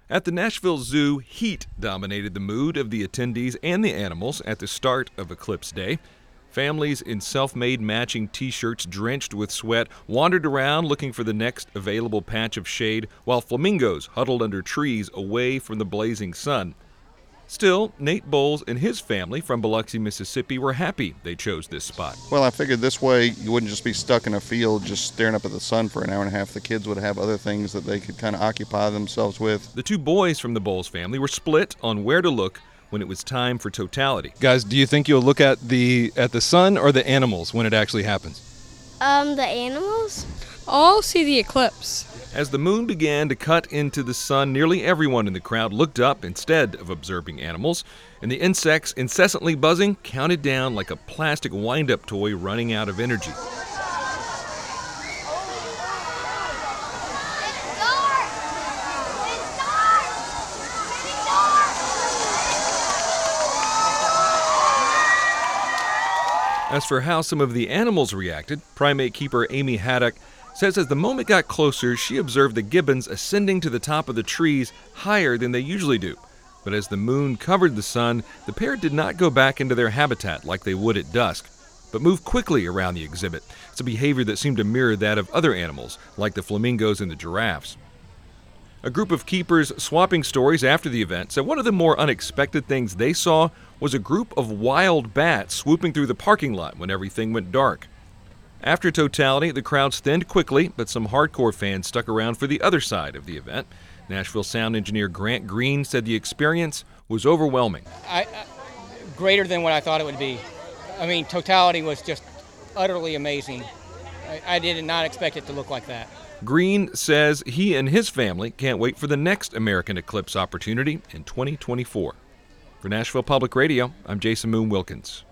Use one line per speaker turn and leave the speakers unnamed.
At the Nashville Zoo, heat dominated the mood of the attendees and the animals at the start of Eclipse Day. Families in self-made matching T-shirts drenched with sweat wandered around looking for the next available patch of shade, while flamingos huddled under trees away from the blazing sun. Still, Nate Bowles and his family from Biloxi, Mississippi were happy they chose this spot.
Well, I figured this way you wouldn't just be stuck in a field just staring up at the sun for an hour and a half. The kids would have other things that they could kind of occupy themselves with.
The two boys from the Bowles family were split on where to look when it was time for totality.
Guys, do you think you'll look at the sun or the animals when it actually happens?
The animals?
I'll see the eclipse.
As the moon began to cut into the sun, nearly everyone in the crowd looked up instead of observing animals, and the insects, incessantly buzzing, counted down like a plastic wind-up toy running out of energy. As for how some of the animals reacted, primate keeper Amy Haddock says as the moment got closer, she observed the gibbons ascending to the top of the trees higher than they usually do. But as the moon covered the sun, the pair did not go back into their habitat like they would at dusk, but moved quickly around the exhibit. It's a behavior that seemed to mirror that of other animals, like the flamingos and the giraffes. A group of keepers swapping stories after the event said one of the more unexpected things they saw was a group of wild bats swooping through the parking lot when everything went dark. After totality, the crowds thinned quickly, but some hardcore fans stuck around for the other side of the event. Nashville sound engineer Grant Green said the experience was overwhelming.
Greater than what I thought it would be. I mean, totality was just utterly amazing. I did not expect it to look like that.
Green says he and his family can't wait for the next American Eclipse opportunity in 2024. For Nashville Public Radio, I'm Jason Moon Wilkins.